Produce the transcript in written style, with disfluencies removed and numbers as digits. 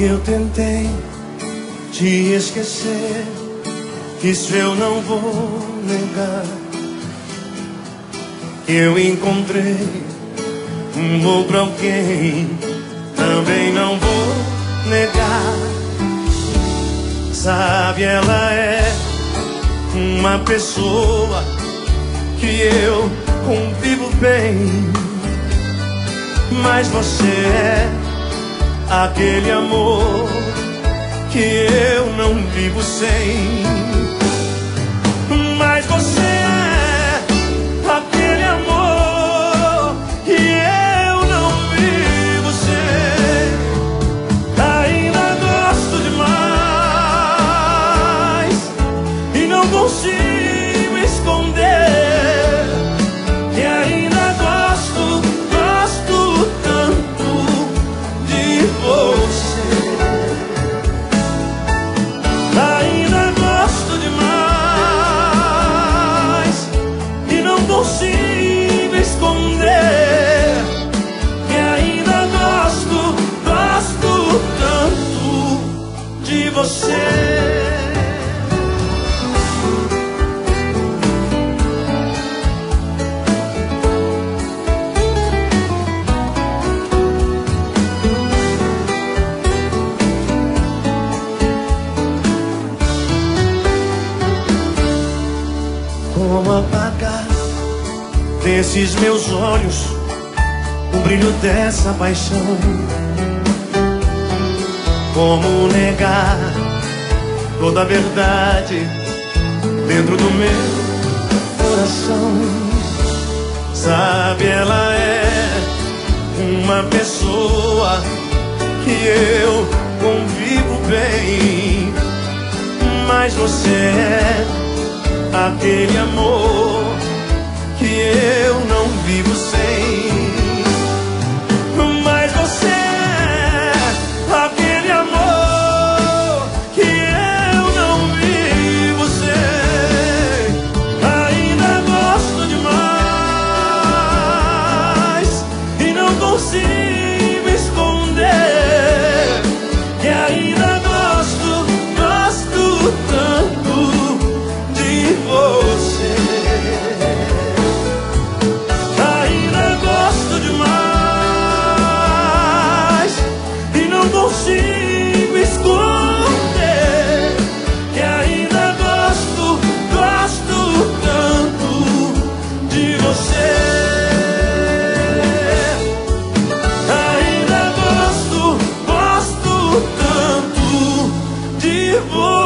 eu tentei te esquecer, isso eu não vou negar. Eu encontrei um outro alguém, também não vou negar. Sabe, ela é uma pessoa que eu convivo bem, mas você é aquele amor que eu não vivo sem. Mas você é aquele amor que eu não vivo sem. Ainda gosto demais e não consigo esconder que ainda gosto tanto de você. Consigo esconder que ainda gosto tanto de você. Como apagar desses meus olhos o brilho dessa paixão? Como negar toda a verdade dentro do meu coração? Sabe, ela é uma pessoa que eu convivo bem, mas você é aquele amor que eu não vivo sem. Mas você é aquele amor que eu não vivo sem. Ainda gosto demais e não consigo esconder que ainda gosto tanto de você. Consigo esconder que ainda gosto tanto de você. Ainda gosto tanto de você.